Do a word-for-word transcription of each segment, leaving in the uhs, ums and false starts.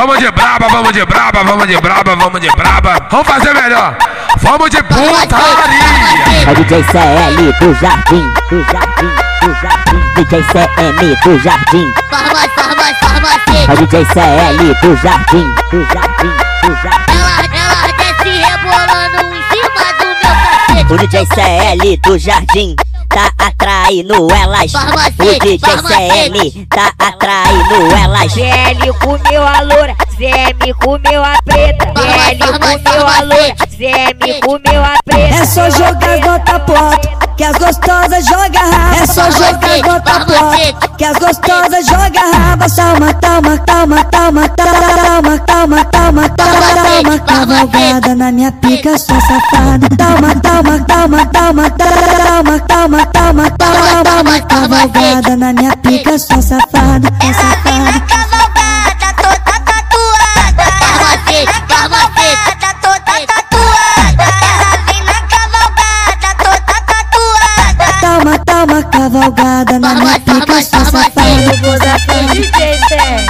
Vamos de braba, vamos de braba, vamos de braba, vamos de braba. Vamos fazer melhor. Vamos de putaria. É o D J C L do Jardim, do Jardim, do Jardim. D J C M do Jardim. Farmácia, farmácia, farmácia. É o D J C L do Jardim, do Jardim, do Jardim. Ela, ela desce rebolando em cima do meu cacete. O D J C L do Jardim tá atraindo elas. O D J C M tá atraindo elas. Z L comeu a loura, Z M comeu a preta. Z L comeu a loura, Z M comeu a preta. É só jogar gota plota, que as gostosas jogam raba. É só jogar gota plota, que as gostosas jogam raba. Toma, toma, toma, toma, toma, toma, toma, toma, cavalgada na minha pica, sua safada. Toma, toma, toma, toma, toma, toma, toma, toma, cavalgada na minha pica, sua safada, sua safada. Cavalgada toda tatuada. Farmácia, farmácia. Toda tatuada. Ela vem na cavalgada toda tatuada. Toma, toma, cavalgada na minha pica, sua safada. Eu vou dar pro D J Sam.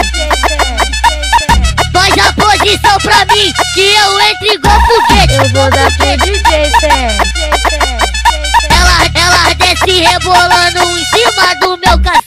Faz a posição pra mim, que eu entro igual foguete. Eu vou dar pro D J Sam. Ela, ela desce rebolando em cima do meu cacete.